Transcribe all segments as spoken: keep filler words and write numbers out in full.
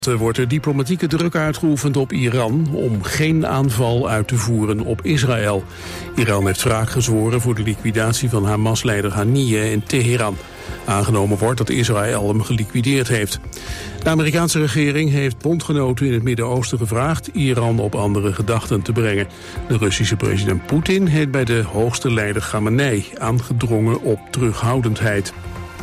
Er wordt er diplomatieke druk uitgeoefend op Iran om geen aanval uit te voeren op Israël. Iran heeft wraak gezworen voor de liquidatie van Hamas-leider Haniyeh in Teheran. Aangenomen wordt dat Israël hem geliquideerd heeft. De Amerikaanse regering heeft bondgenoten in het Midden-Oosten gevraagd Iran op andere gedachten te brengen. De Russische president Poetin heeft bij de hoogste leider Khamenei aangedrongen op terughoudendheid.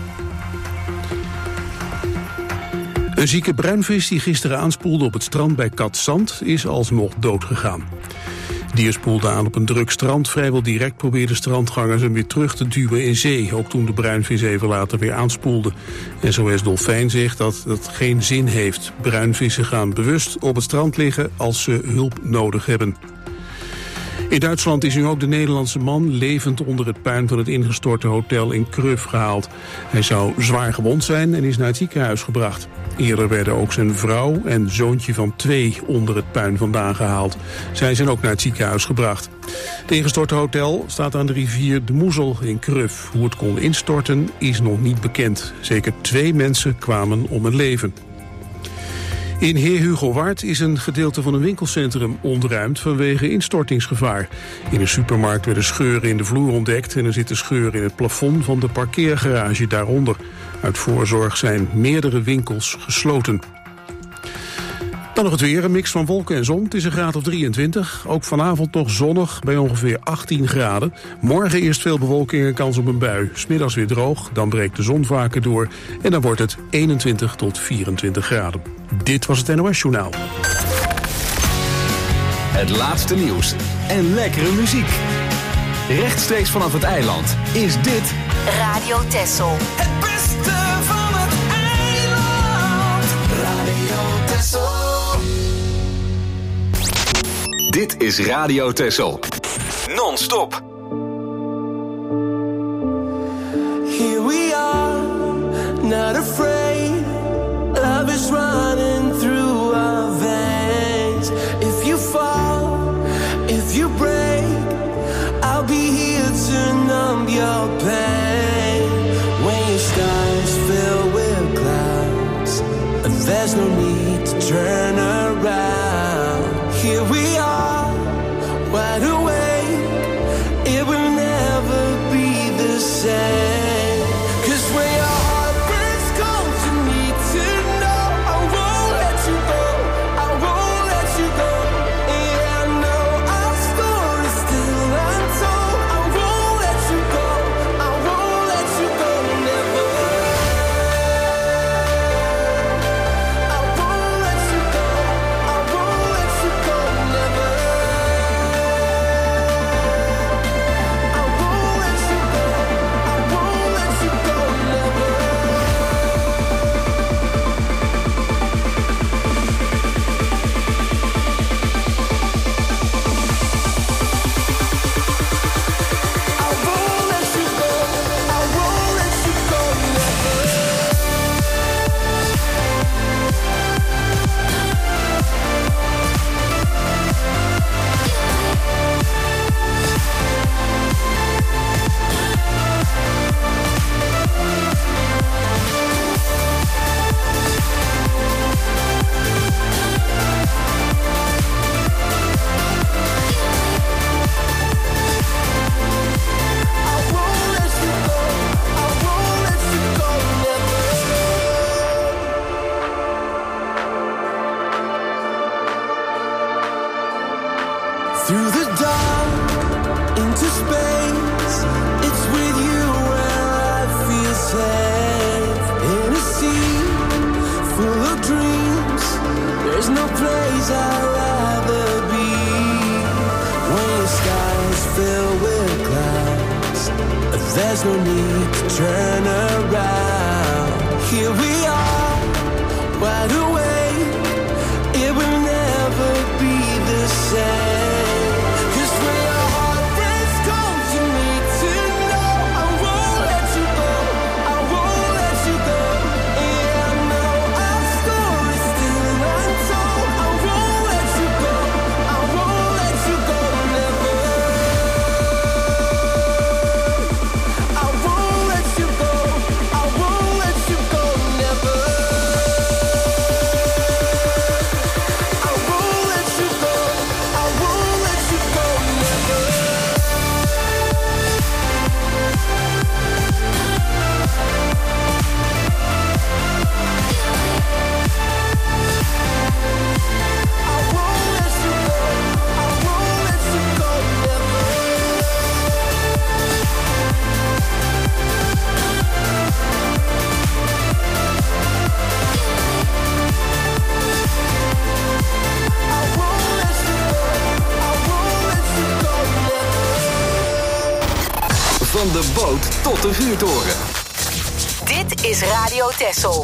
Een zieke bruinvis die gisteren aanspoelde op het strand bij Katzand is alsnog doodgegaan. Het dier spoelde aan op een druk strand. Vrijwel direct probeerden strandgangers hem weer terug te duwen in zee. Ook toen de bruinvis even later weer aanspoelde. S O S Dolfijn zegt dat het geen zin heeft. Bruinvissen gaan bewust op het strand liggen als ze hulp nodig hebben. In Duitsland is nu ook de Nederlandse man levend onder het puin van het ingestorte hotel in Kruf gehaald. Hij zou zwaar gewond zijn en is naar het ziekenhuis gebracht. Eerder werden ook zijn vrouw en zoontje van twee onder het puin vandaan gehaald. Zij zijn ook naar het ziekenhuis gebracht. Het ingestorte hotel staat aan de rivier de Moezel in Kruf. Hoe het kon instorten is nog niet bekend. Zeker twee mensen kwamen om het leven. In Heer Hugo Waard is een gedeelte van een winkelcentrum ontruimd vanwege instortingsgevaar. In een supermarkt werden scheuren in de vloer ontdekt en er zitten scheuren in het plafond van de parkeergarage daaronder. Uit voorzorg zijn meerdere winkels gesloten. Dan nog het weer, een mix van wolken en zon. Het is een graad of drieëntwintig. Ook vanavond nog zonnig bij ongeveer achttien graden. Morgen eerst veel bewolking en kans op een bui. 's Middags weer droog, dan breekt de zon vaker door. En dan wordt het eenentwintig tot vierentwintig graden. Dit was het N O S Journaal. Het laatste nieuws en lekkere muziek. Rechtstreeks vanaf het eiland is dit Radio Texel. Het beste van het eiland. Radio Texel. Dit is Radio Texel. Non-stop. Here we are, not afraid. Love is running through our veins. If you fall, if you break, I'll be here to numb your pain. When your skies fill with clouds, there's no need to turn around. Here we are, wide awake. It will never be the same. 'Cause when your heart breaks cold, you need to know I won't let you go. I won't let you go. Yeah, I know our story's still untold. I won't let you go. I won't let you go. Never. I won't let you go. I won't let you go. Never. I won't let you go. I won't let you go. Never. I won't let you go. I won't let you go. Never. I won't let you go. I won't let you go. Never. Through the dark, into space, it's with you where I feel safe. In a sea full of dreams, there's no place I'd rather be. When your skies fill with clouds, there's no need to turn around. Here we are, wide awake. It will never be the same. 'Cause when your heart breaks cold, you need to know I won't let you go. I won't let you go. Yeah, I know our story's still untold. I won't let you go. I won't let you go. Never. I won't let you go. I won't let you go. Never. de boot tot de vuurtoren. Dit is Radio Texel.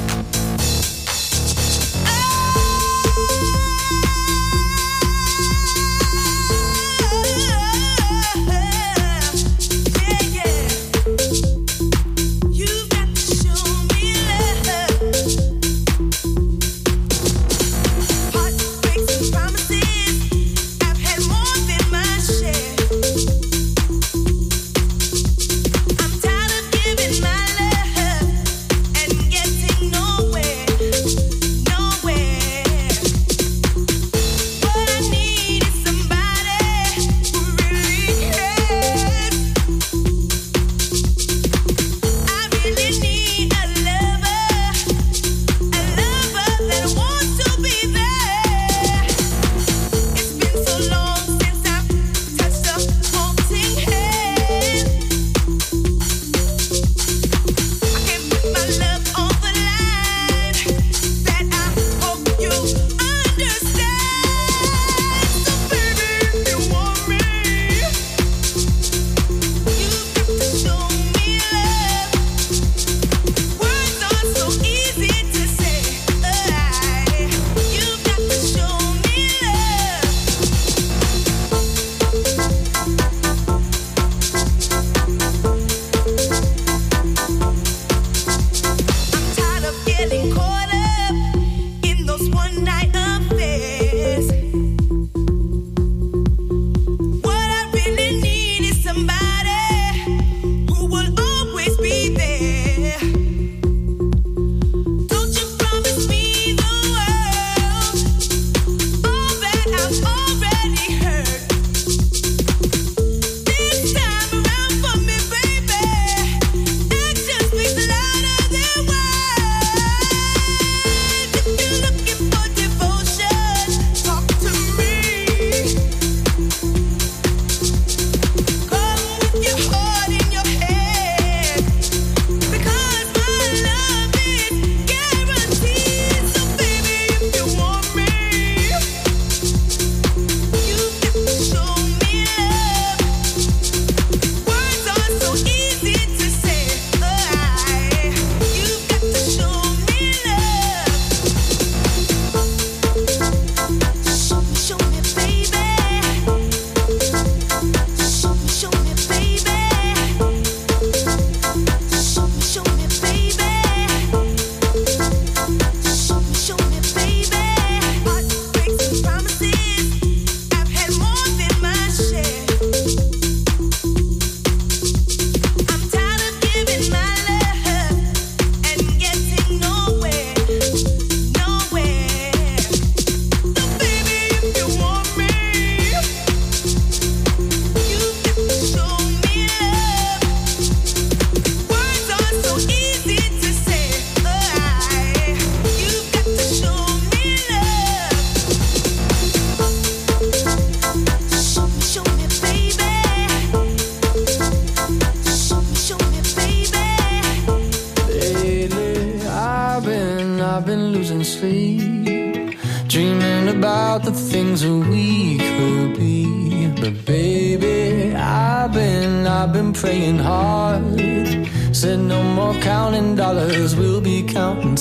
Praying hard, said no more counting dollars, we'll be counting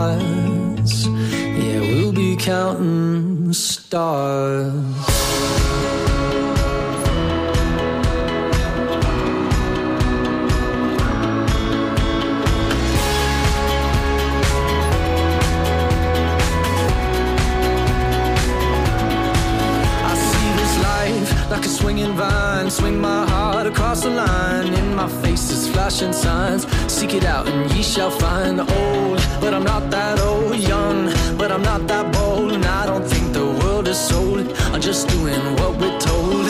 stars. Yeah, we'll be counting stars. Like a swinging vine, swing my heart across the line. In my face is flashing signs. Seek it out and ye shall find. Old, but I'm not that old. Young, but I'm not that bold. And I don't think the world is sold. I'm just doing what we're told.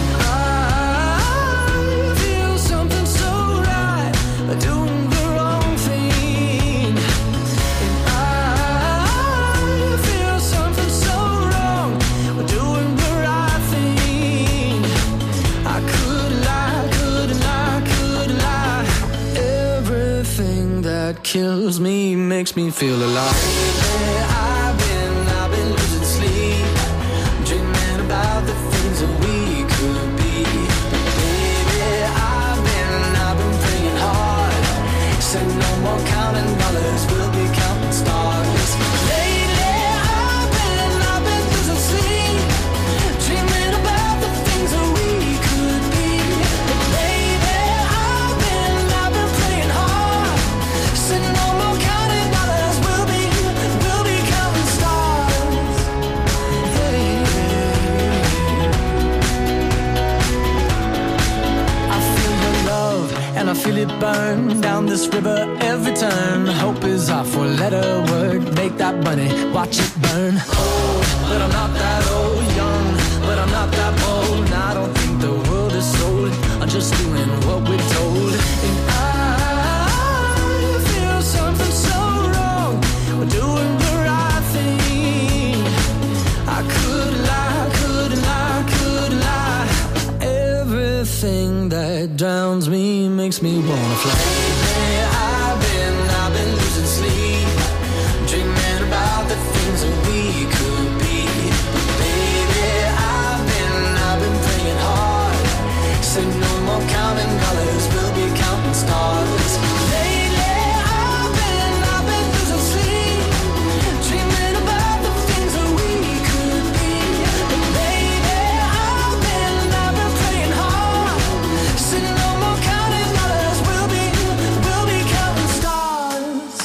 I feel something so right, doing the wrong thing. And I feel something so wrong, doing the right thing. I could lie, could lie, could lie. Everything that kills me makes me feel alive. I've been, I've been losing sleep, dreaming about the things that we could be. Baby, I've been, it burn. Down this river every turn. Hope is our four-letter word. Make that money, watch it burn. Old, but I'm not that old. Young, but I'm not that bold. And I don't think the world is sold. I'm just doing what we're told. And I feel something so wrong. We're doing the right thing. I could lie, could lie, could lie. Everything that drowns me makes me wanna fly. Lately I've been, I've been losing sleep, dreaming about the things that we could be. But baby, I've been, I've been praying hard. Said no more counting dollars, we'll be counting stars. Lately I've been, I've been losing sleep, dreaming about the things that we could be. But baby, I've been, I've been praying hard. Said no more counting dollars, we'll be, we'll be counting stars.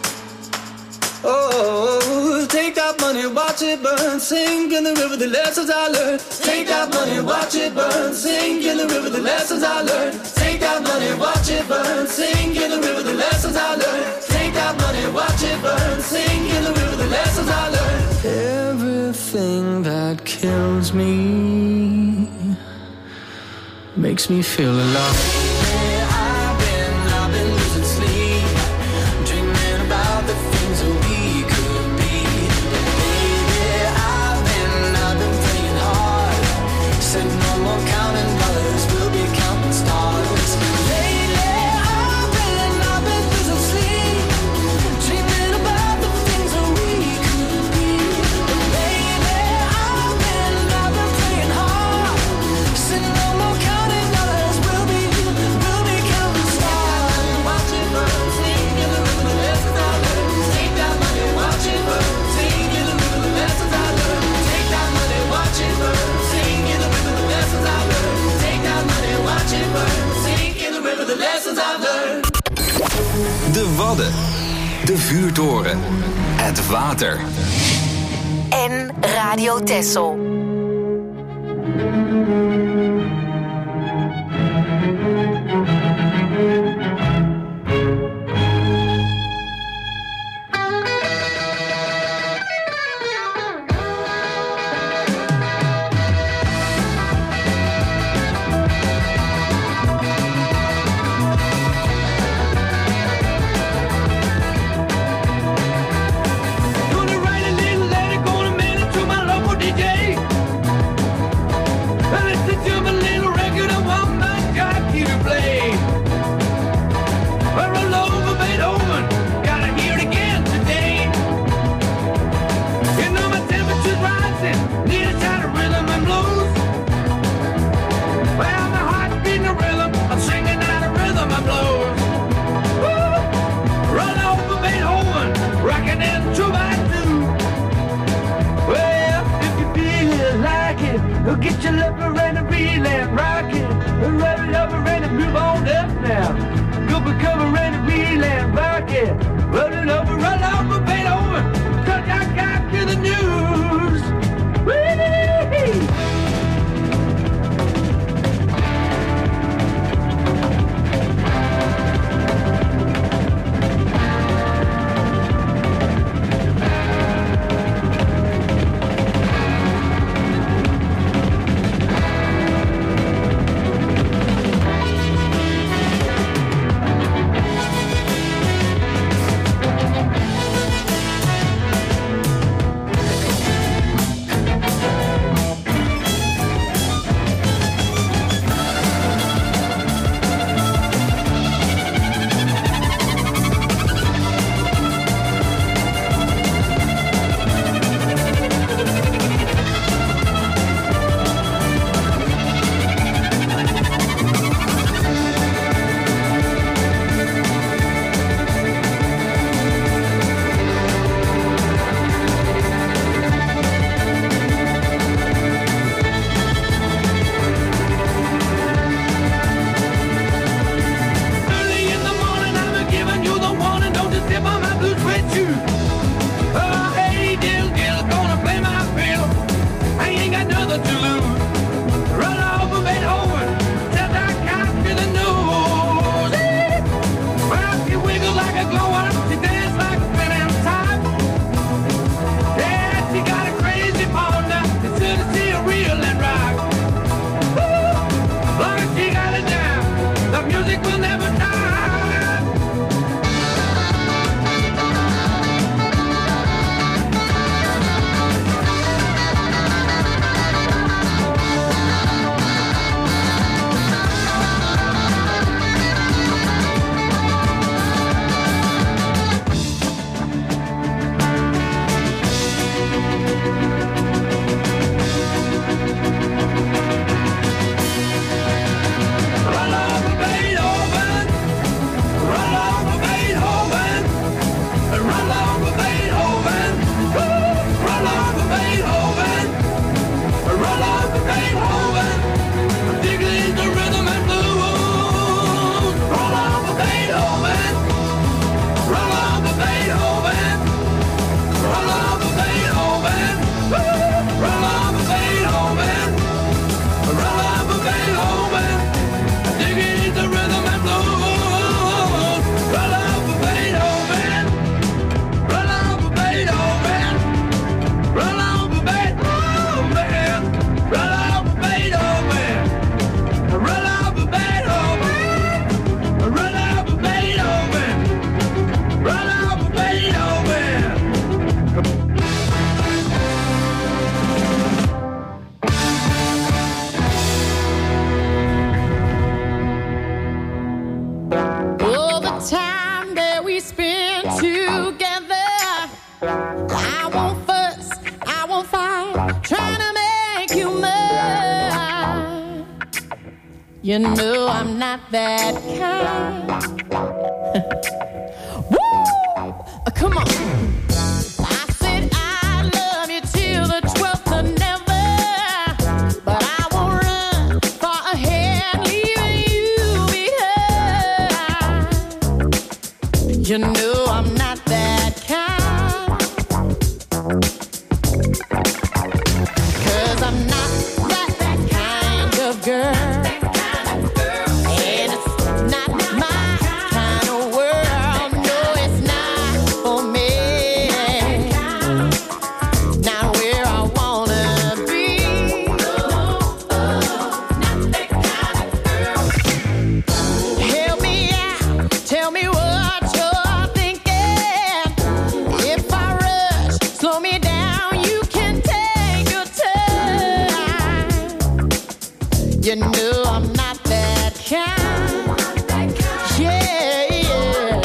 Oh, take that money, watch it burn. Sink in the river, the lessons I learned. Take that money, watch it burn. Sink in the river, the lessons I learned. Take that money, watch it burn. Sink in the river, the lessons I learned. Take that money, watch it burn. Sink in the river, the lessons I learned. Everything that kills me makes me feel alive. I've been, I've been losing sleep, dreaming about the things that we could be. Baby, I've been, I've been praying hard. Said no more counting dollars, we'll be counting stars. Lately, I've been, I've been losing sleep, dreaming about the things that we could be. Baby, I've been, I've been praying hard. Said no more counting dollars, we'll be, we'll be counting stars. Watch it burn, sing in the river, the lessons I learned. Take that money, watch it burn, sing in the river, the lessons I learned. Take that money, watch it burn, sing in the river, the lessons I learned. Take that money, watch it burn, sing in the river, the lessons I learned. De Wadden. De Vuurtoren. Het water. En Radio Texel. Gonna write a little letter, gonna mail it to my local D J. And listen to my little record, I want my jockey to play. We're all over Beethoven, gotta hear it again today. You know my temperature's rising, need a shot of rhythm and blues. Well, my heart's beating a rhythm, I'm singing out a rhythm and blues. Woo! Run over Beethoven, rockin' in two by two. Well, if you feel like it, get your lover and a reel and rock it. Rub it over and move on up now. Go for cover and a reel and rock it. Run it over, run over Beethoven, cause I got to the news. Whee! trying to make you mine. You know I'm not that kind. Woo! Come on. I said I love you till the twelfth of never, but I won't run far ahead, leaving you behind. You know I'm not that kind, 'cause I'm not that, that kind of girl. You know I'm not that kind. Yeah, yeah.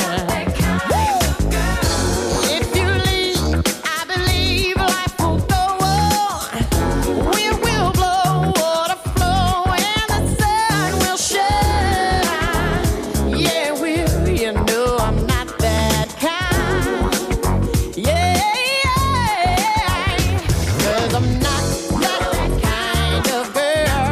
If you leave, I believe life will go on. We will blow, water flow, and the sun will shine. Yeah, we'll. You know I'm not that kind. Yeah, yeah. 'Cause I'm not that, that kind of girl.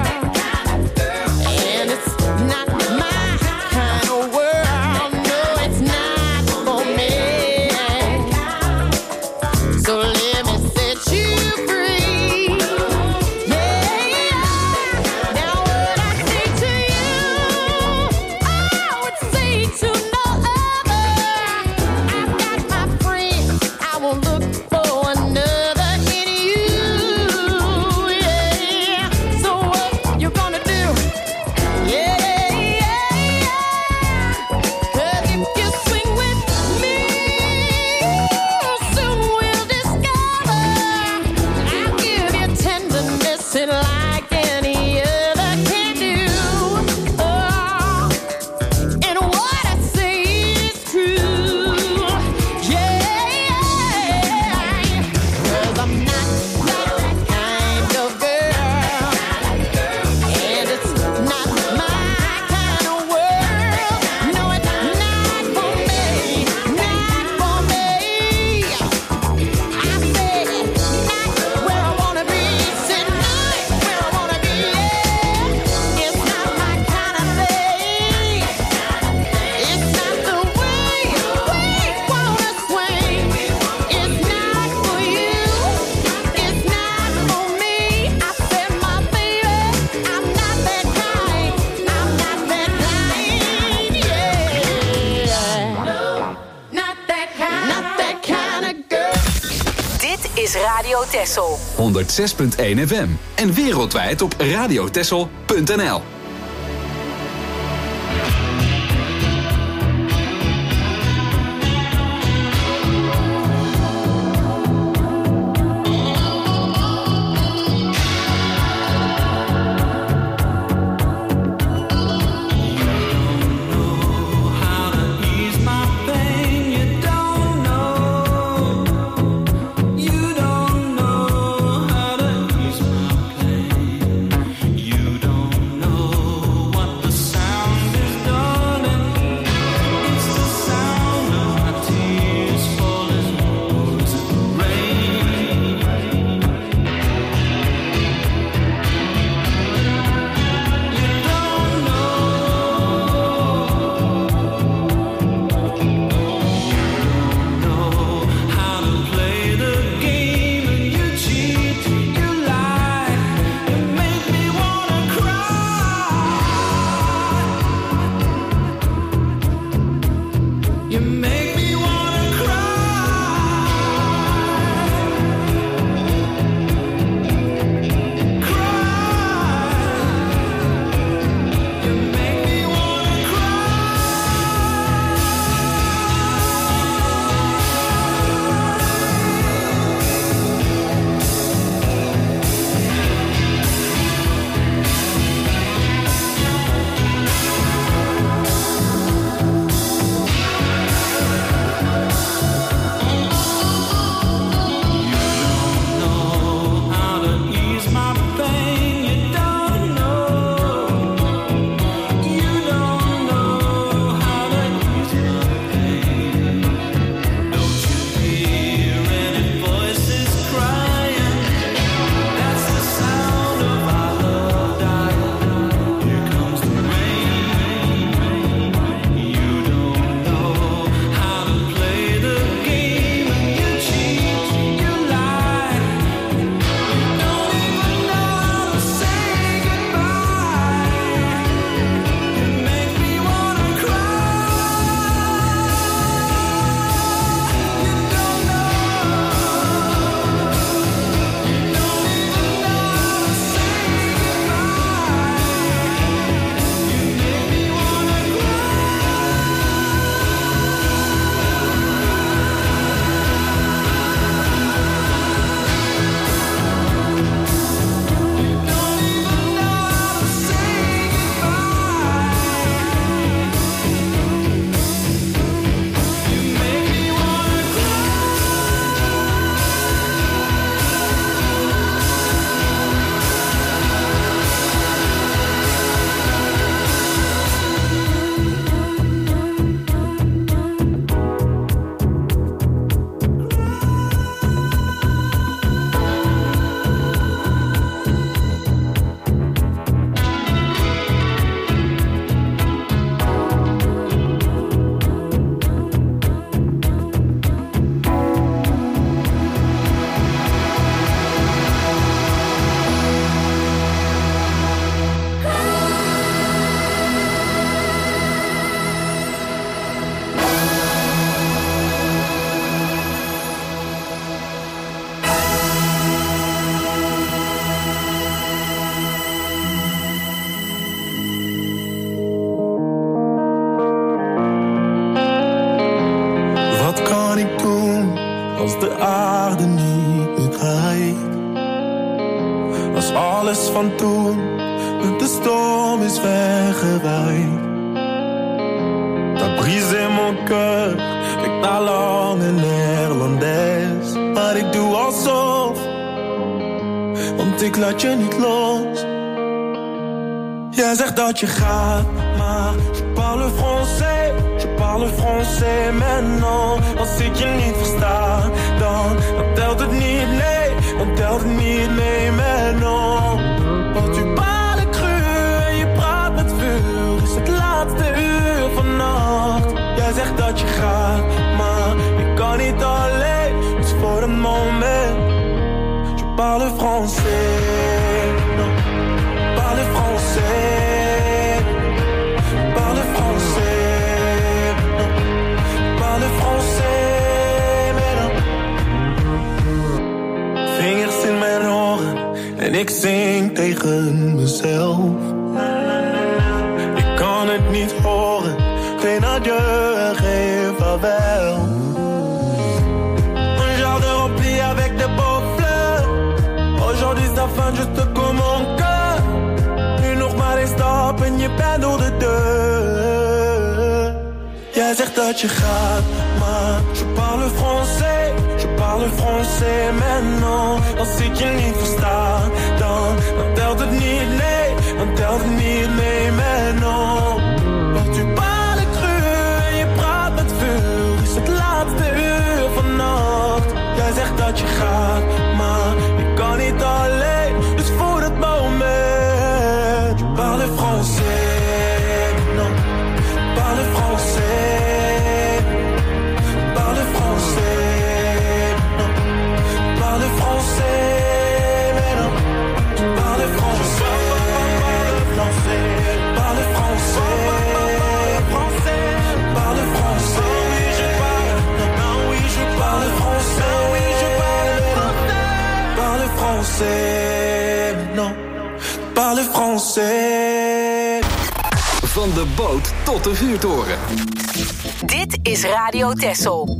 Radio Texel. honderdzes punt één F M en wereldwijd op radiotexel punt n l. You don't know alles van toen, want de storm is weggewaaid. T'as brisé mon cœur, ik na lang in Nederlands. Maar ik doe alsof, want ik laat je niet los. Jij zegt dat je gaat, maar je parle français, je parle français maintenant. Als ik je niet versta, dan, dan telt het niet, nee, dan telt het niet mee maintenant. Want tu parles cru en je praat met vuur, is het laatste uur vannacht. Jij zegt dat je gaat, maar ik kan niet alleen, dus voor een moment. Je parle français, non, parle français, parle français, non, parle français, mais non. Vingers in mijn oren en ik zing tegen mezelf. Ik kan het niet horen, geen adieu, geen vaarwel. Un jardin rempli avec de beaux fleurs. Aujourd'hui ça fin juste comme mon cœur. Nu nog maar één stap en je bent door de deur. Jij zegt dat je gaat, maar je parle français, je parle français maintenant. Als ik je niet versta, dan, dan telt het niet, nee, dan telt het niet mee maintenant. Want tu parles cru en je praat met vuur, is het laatste uur vannacht. Jij zegt dat je gaat, maar ik kan niet alleen, dus voor het moment. Je parle français, non, parle français, parle français, non, parle français, mais non, tu parle français, parle français, parle français, oui je parle, non, oui je parle français, oui je parle, parle français, non, parle français. Van de boot tot de vuurtoren. Dit is Radio Texel.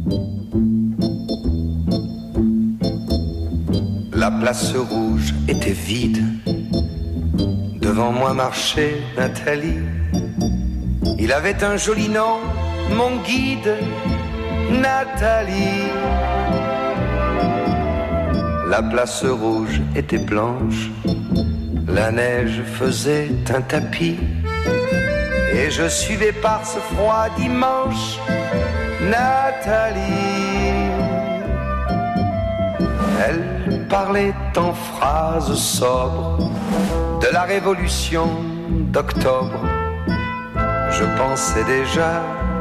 La place rouge était vide. Devant moi marchait Nathalie. Il avait un joli nom, mon guide, Nathalie. La place rouge était blanche. La neige faisait un tapis. Et je suivais par ce froid dimanche Nathalie. Elle parlait en phrases sobres de la révolution d'octobre. Je pensais déjà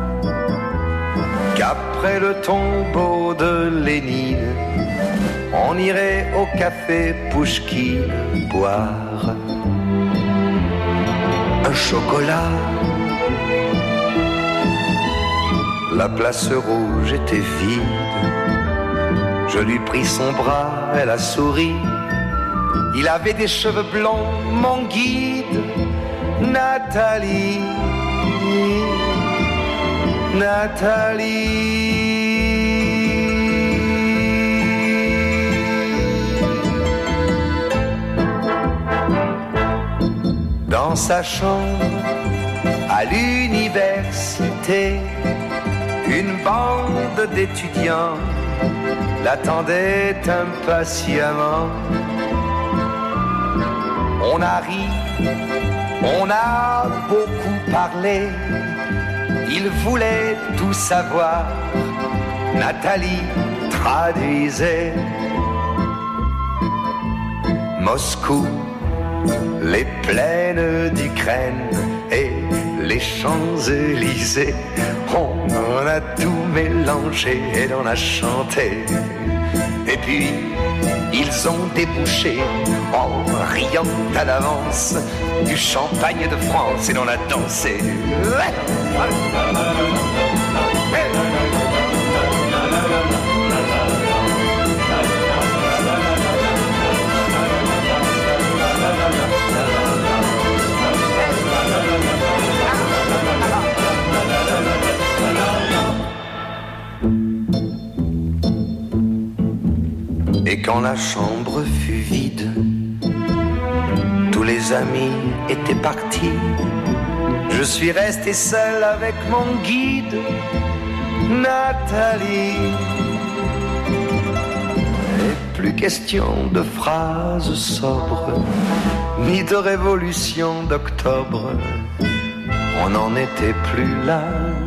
qu'après le tombeau de Lénine, on irait au café Pouchkine boire un chocolat. La place rouge était vide. Je lui pris son bras, elle a souri. Il avait des cheveux blonds, mon guide, Nathalie. Nathalie. Dans sa chambre, à l'université, une bande d'étudiants l'attendait impatiemment. On a ri, on a beaucoup parlé, il voulait tout savoir. Nathalie traduisait. Moscou, les plaines d'Ukraine et les Champs-Élysées, on en a tout mélangé et l'on a chanté. Et puis, ils ont débouché, en riant à l'avance, du champagne de France et l'on a dansé. Et quand la chambre fut vide, tous les amis étaient partis. Je suis resté seul avec mon guide, Nathalie. Et plus question de phrases sobres, ni de révolution d'octobre. On n'en était plus là.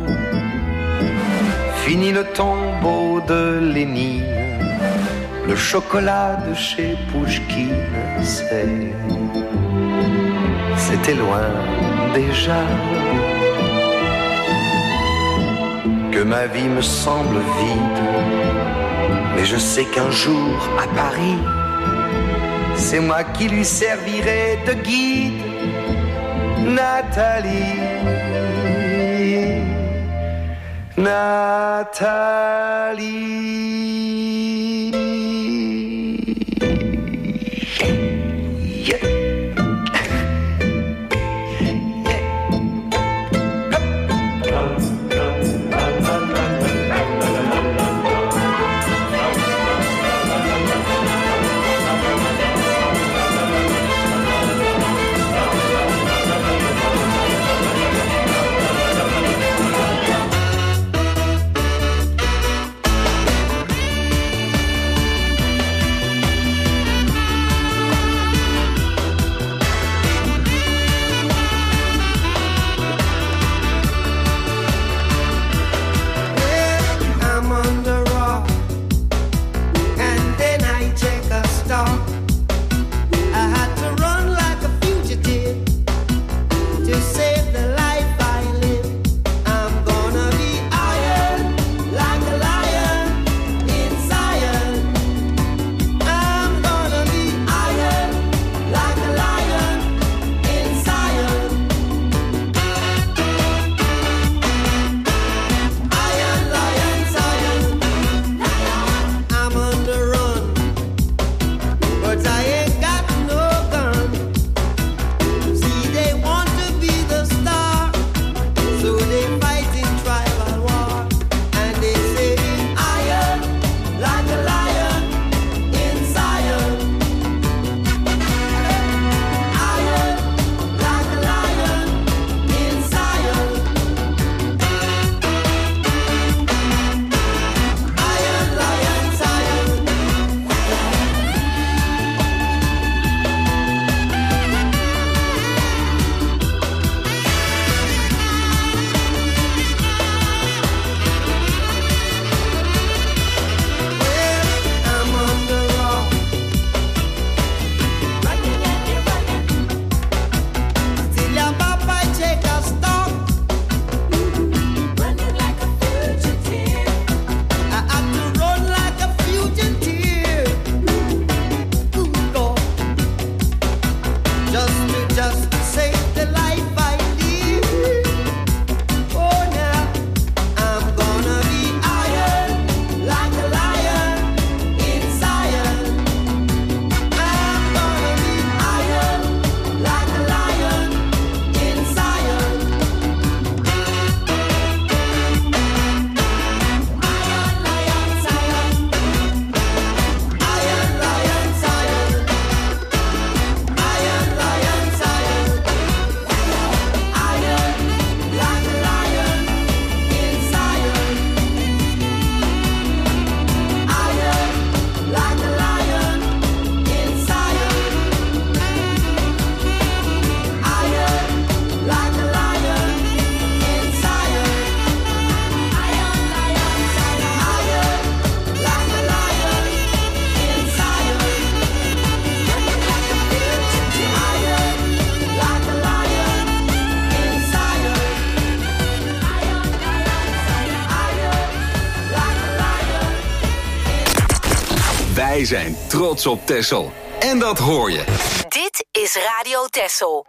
Fini le tombeau de Lénine, le chocolat de chez Pouchkine, c'est... C'était loin déjà. Que ma vie me semble vide, mais je sais qu'un jour à Paris, c'est moi qui lui servirai de guide, Nathalie. Nathalie. Wij zijn trots op Texel. En dat hoor je. Dit is Radio Texel.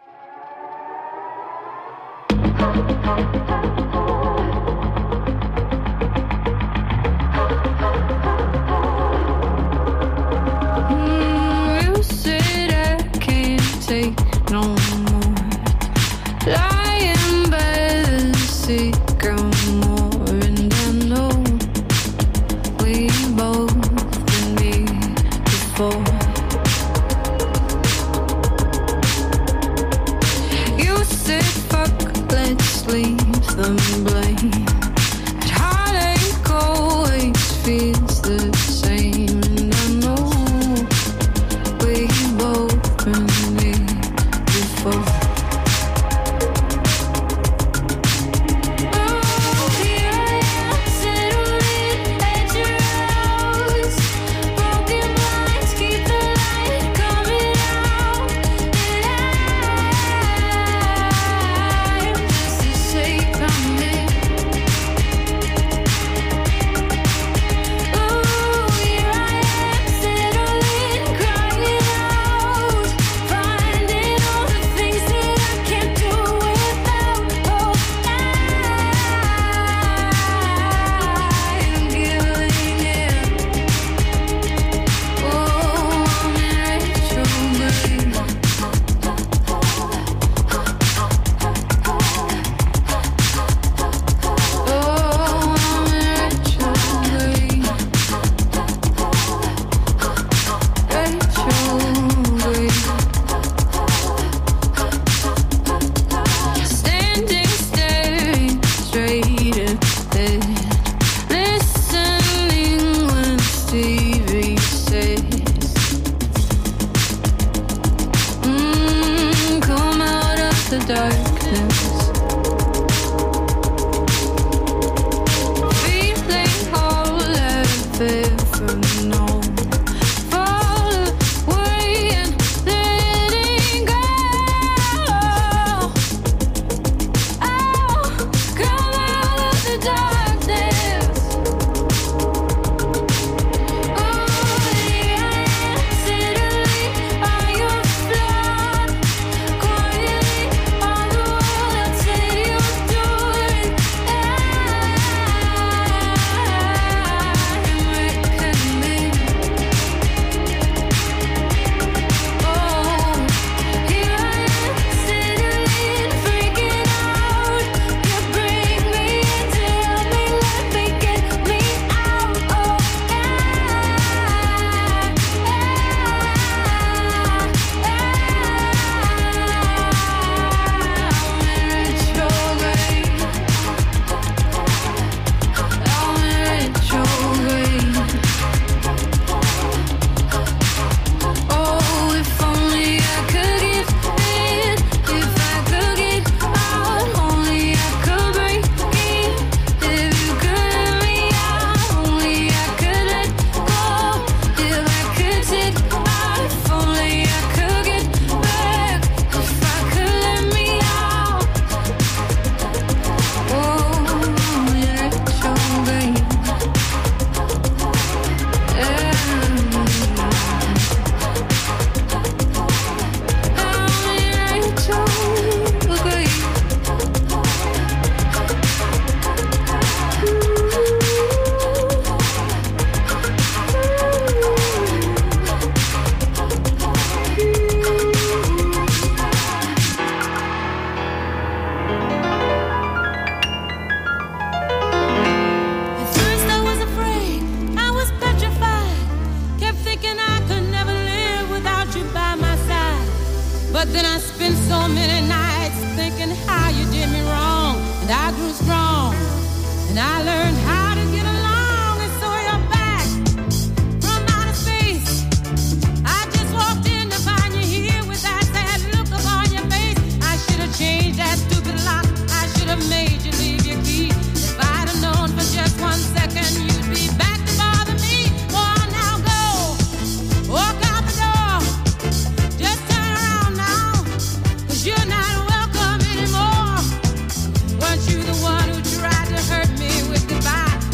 But then I spent so many nights thinking how you did me wrong. And I grew strong, and I learned how to get along. And so you're back from outer space. I just walked in to find you here with that sad look upon your face. I should have changed that stupid lock. I should have made you leave your key. If I'd have known for just one second you'd be back to bother me. Oh, now go, walk out the door. Just turn around now, 'cause you're not welcome anymore. Weren't you the one who tried to hurt me with goodbye?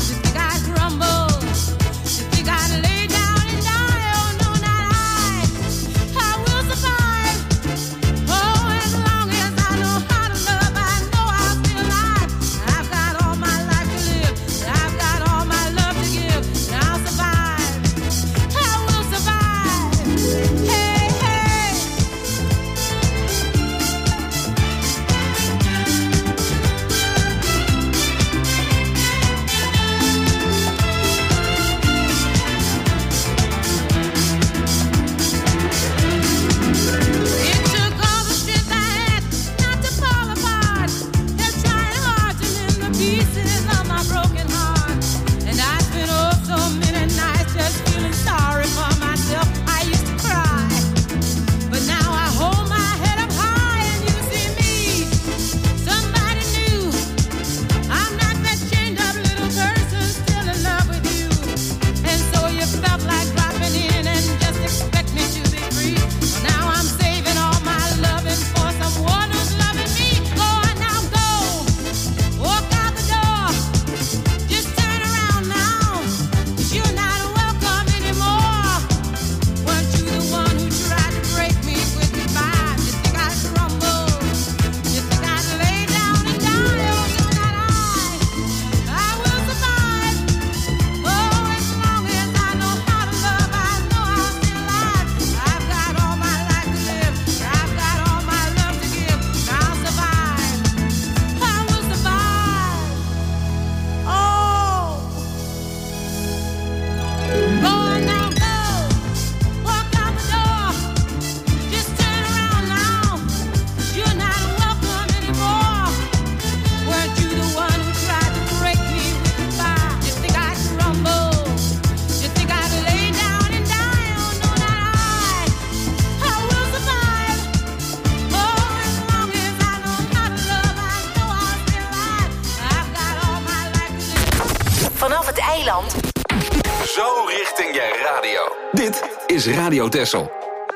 Nederland. Zo richting je radio. Dit is Radio Texel.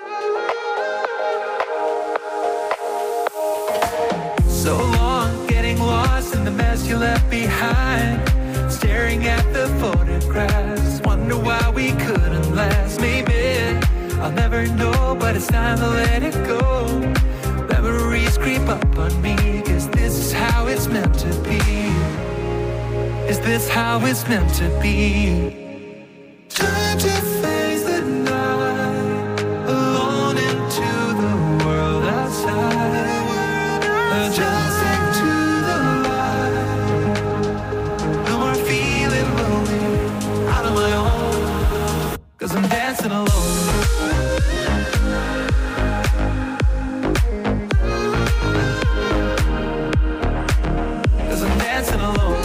So long getting lost in the mess you left behind. Staring at the photographs. Wonder why we couldn't last. Maybe I'll never know, but it's time to let it go. Memories creep up on me. Cause this is how it's meant to be. Is this how it's meant to be? Time to face the night, alone into the world outside. Just into the light. No more feeling lonely, out on my own. Cause I'm dancing alone. Cause I'm dancing alone.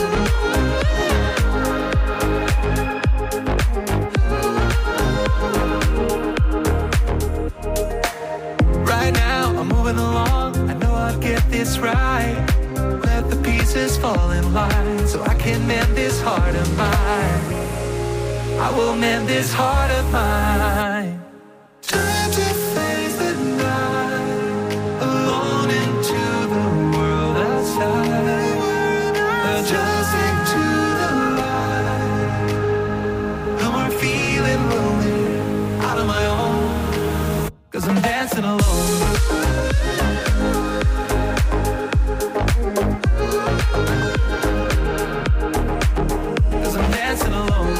Right now I'm moving along, I know I'll get this right. Let the pieces fall in line so I can mend this heart of mine. I will mend this heart of mine. Time to face the night, alone into the world outside. Just into the light. No more feeling lonely, out on my own. Cause I'm dancing alone. Cause I'm dancing alone.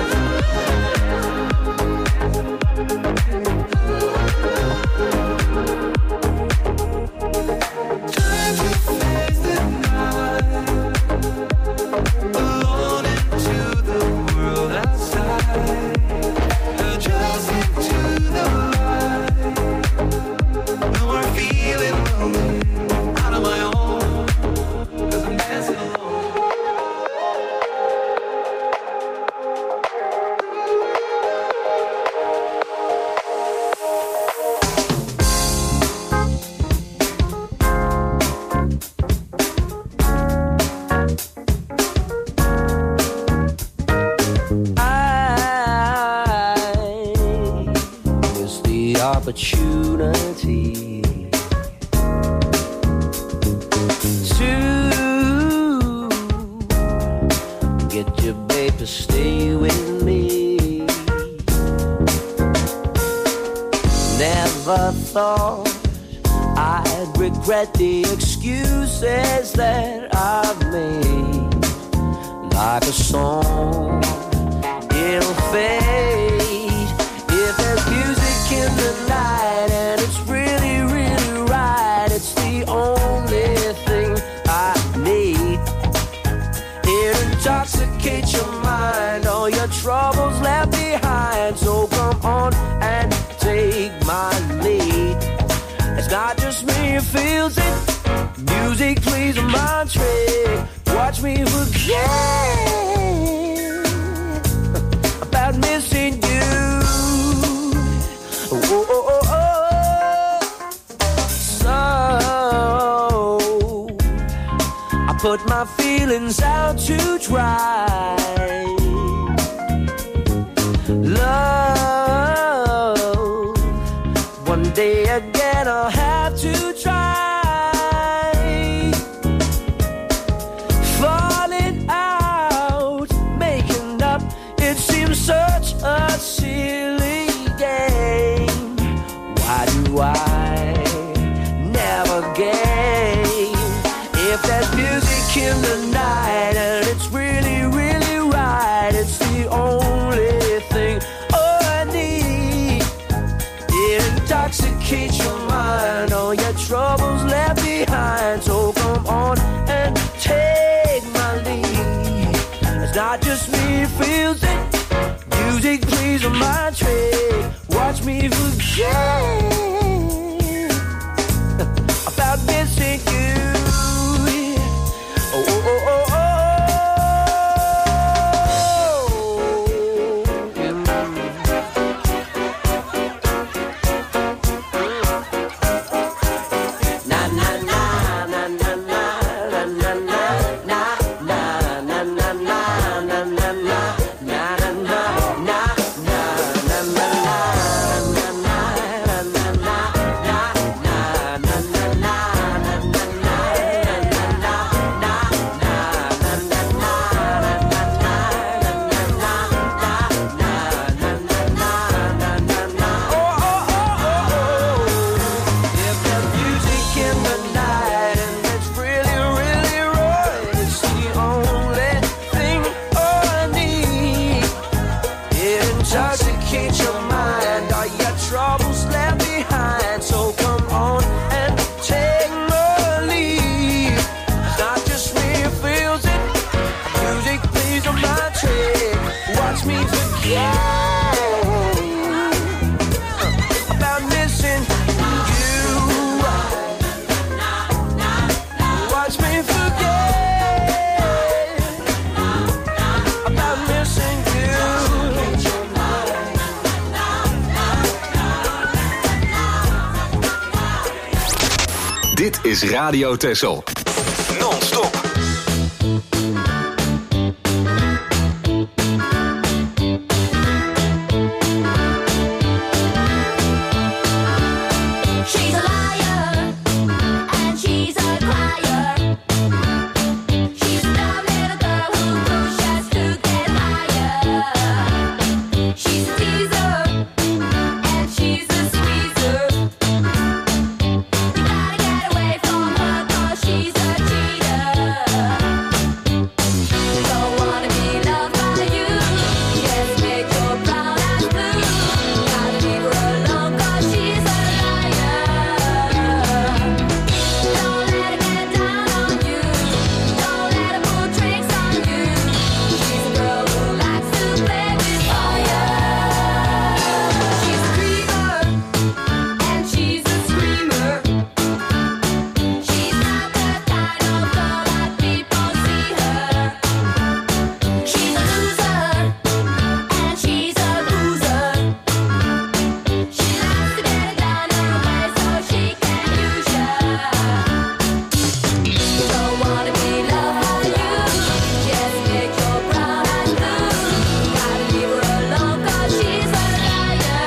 Time to face the night, alone into the world outside. Just into the light. No more feeling lonely, out on my own. Cause I'm dancing alone. I miss the opportunity to get your babe to stay with me. Never thought I'd regret the excuses that I've made. Like a song, it'll fade. If there's music in the night and it's really, really right, it's the only thing I need. It intoxicates your mind, all your troubles left behind. So come on and take my lead. It's not just me who feels it. Music plays a mind trick. Watch me forget about missing you. Oh, oh, oh, oh. So I put my feelings out to dry. Love, one day again I'll have to try. Falling out, making up, it seems such a silly game. Why do I never gain? If there's music in the night and it's really, really right, it's the only thing I need. It intoxicates your mind, all your troubles left behind. So come on and take my lead. It's not just me who feels it. Music plays on my trick. Watch me forget about missing you. Oh, oh, oh, oh, oh. Na na na na na na na na na na na na na na na na. Dit is Radio Texel. Non-stop. She's a liar, and she's a crier. She's a dumb little girl who pushes to get higher. She's a teaser, and she's a squeezer. You gotta get away from her 'cause she's a cheater. Don't wanna be loved by you, just make your brown eyes blue. Gotta leave her alone 'cause she's a liar. Don't let her get down on you. Don't let her pull tricks on you. She's a girl who likes to play with fire. She's a creeper, and she's a screamer. She's not the kind of girl that people see her. She's a loser, and she's a boozer. She likes to get it done her way so she can use ya. Don't wanna be loved by you, just make your brown eyes blue. Gotta leave her alone 'cause she's a liar.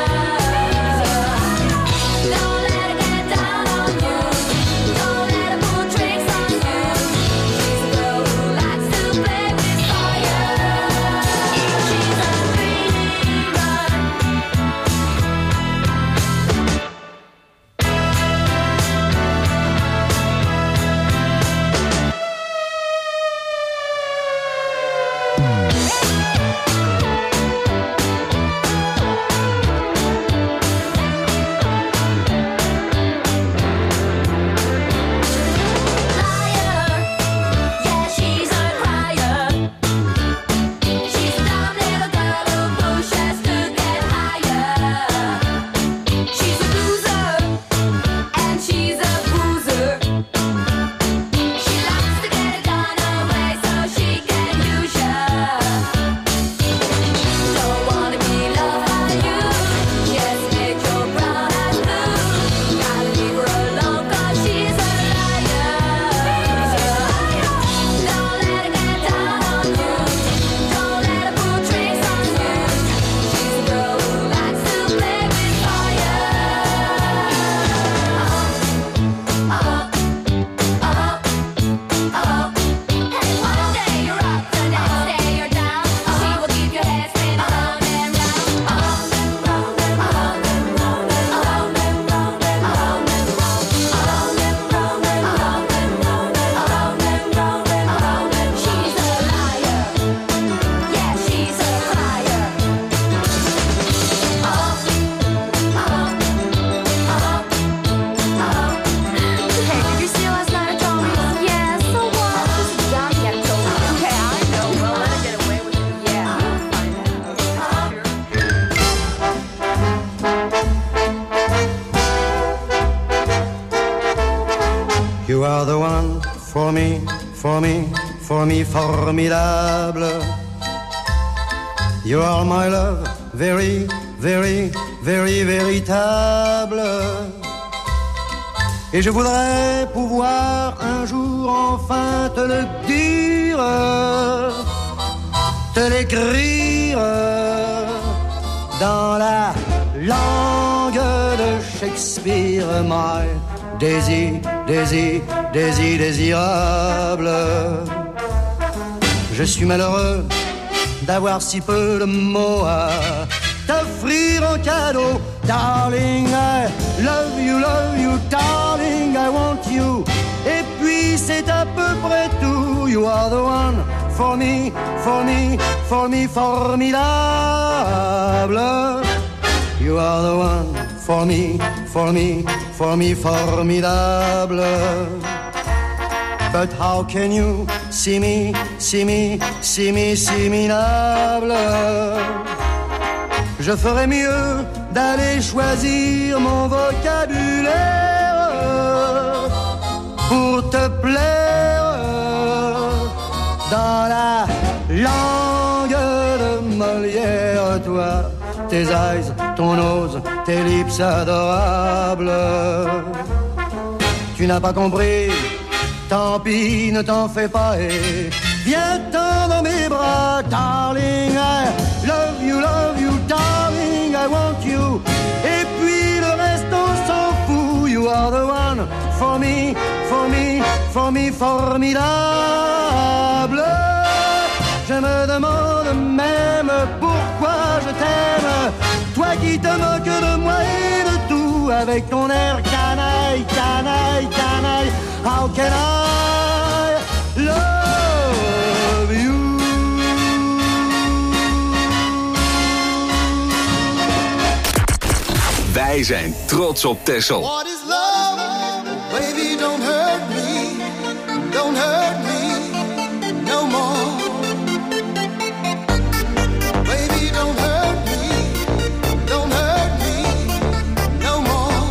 Don't let her get down on you. Don't let her pull tricks on you. She's a girl who likes to play with fire. She's a dreamer. Liar, yeah, she's a crier. She's a dumb little girl who pushes to get higher. She's a loser, and she's a boozer. She likes to get it done her way so she can use ya. Don't wanna be loved by you, just make your brown eyes blue. Gotta leave her alone 'cause she's a liar. Don't let her get down on you. Don't let her pull tricks on you. She's a girl who likes to play with fire. Oh, oh, oh, oh. And one day you're up, the next day you're down. She will keep your head spinning round and round. Round and round and round and round and round and round and round and round. Round and round and round and round and round and round and round and she's a liar. Yeah, she's a crier. Oh, oh, oh, oh. Hey, did you see last night at Tony's? Yeah, so what? This is Johnny at Tony's. Okay, I know. Well, let her get away with it. Yeah, we'll find out. You are the one for me, for me, for me, formidable. You are my love, very, very, very véritable. Et je voudrais pouvoir un jour enfin te le dire, te l'écrire dans la langue de Shakespeare. My Daisy, Daisy, Daisy, désirable. Je suis malheureux d'avoir si peu de mots à t'offrir en cadeau. Darling, I love you, love you, darling, I want you. Et puis c'est à peu près tout. You are the one for me, for me, for me, formidable. You are the one for me, for me, for me, formidable. But how can you see me, see me, see me, see me, minable? Je ferais mieux d'aller choisir mon vocabulaire pour te plaire dans la langue de Molière. Toi, tes eyes, ton nose, tes lips adorables. tu n'as pas compris. Tant pis, ne t'en fais pas et viens-t'en dans mes bras, darling. I love you, love you, darling, I want you. Et puis le reste on s'en fout. You are the one for me, for me, for me, formidable. Je me demande même pourquoi je t'aime. Toi qui te moques de moi et de tout, avec ton air canaille, canaille, canaille. How can I love you? Wij zijn trots op Texel. What is love? Baby, don't hurt me. Don't hurt me no more. Baby, don't hurt me. Don't hurt me no more.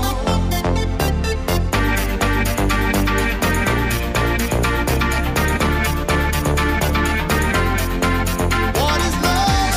What is love?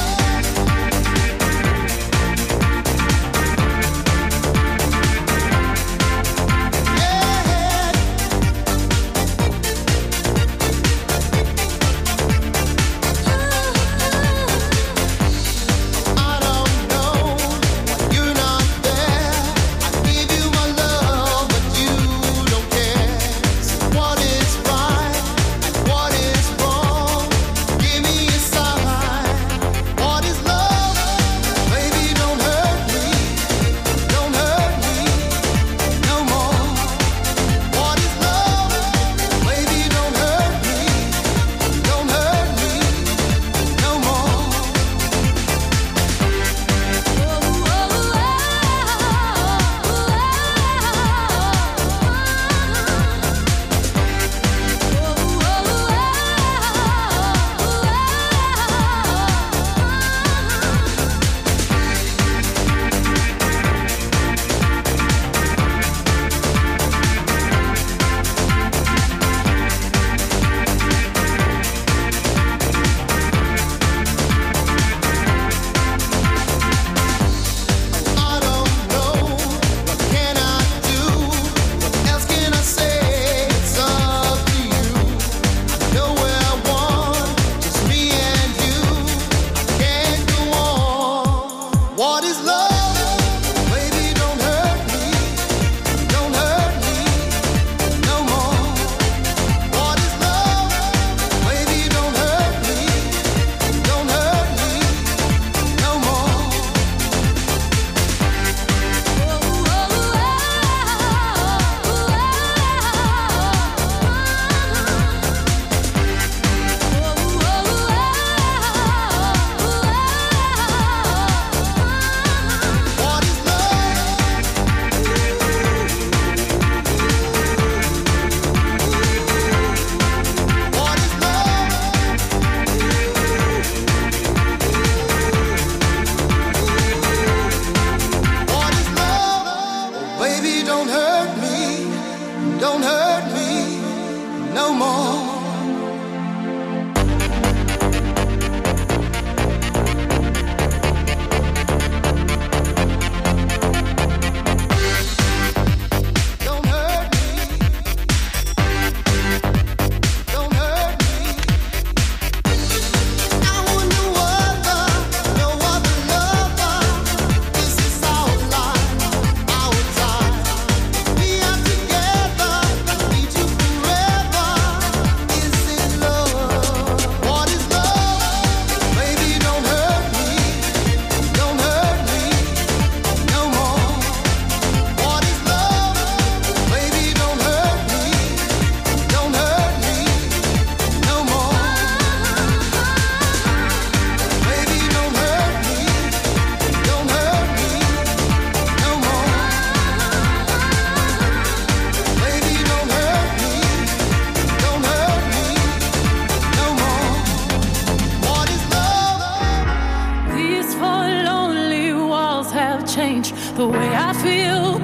the way I feel,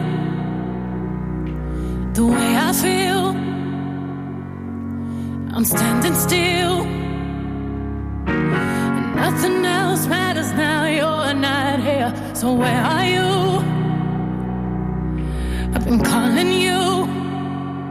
the way I feel. I'm standing still, and nothing else matters now. You're not here, so where are you? I've been calling you,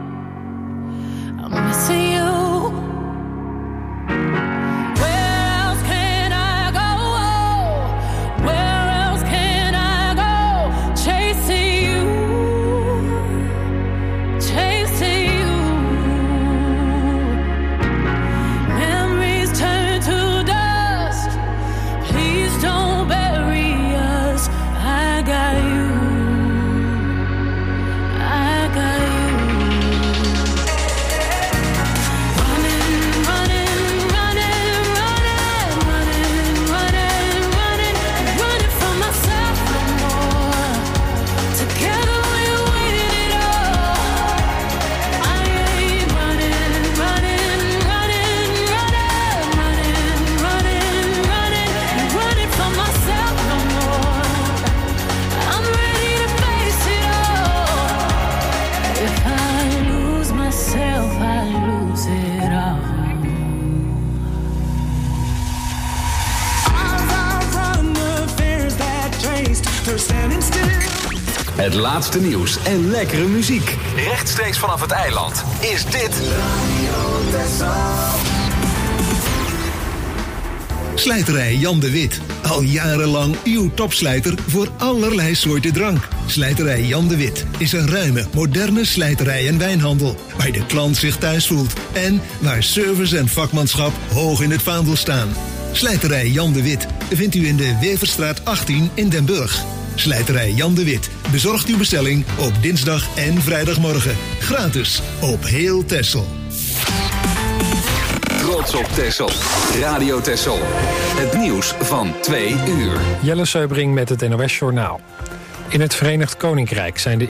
Het laatste nieuws en lekkere muziek. Rechtstreeks vanaf het eiland is dit Radio Texel. Slijterij Jan de Wit. Al jarenlang uw topslijter voor allerlei soorten drank. Slijterij Jan de Wit is een ruime, moderne slijterij en wijnhandel. Waar de klant zich thuis voelt. En waar service en vakmanschap hoog in het vaandel staan. Slijterij Jan de Wit vindt u in de Weverstraat achttien in Den Burg. Slijterij Jan de Wit bezorgt uw bestelling op dinsdag en vrijdagmorgen. Gratis op heel Texel. Trots op Texel. Radio Texel. Het nieuws van twee uur. Jelle Seubring met het N O S Journaal. In het Verenigd Koninkrijk zijn de